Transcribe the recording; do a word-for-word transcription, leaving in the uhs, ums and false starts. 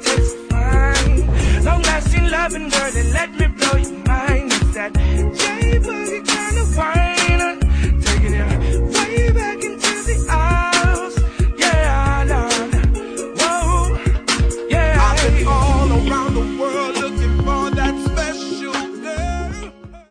it's fine. Long lasting loving, girl, and let me blow your mind. It's that J Boogie kind of wine.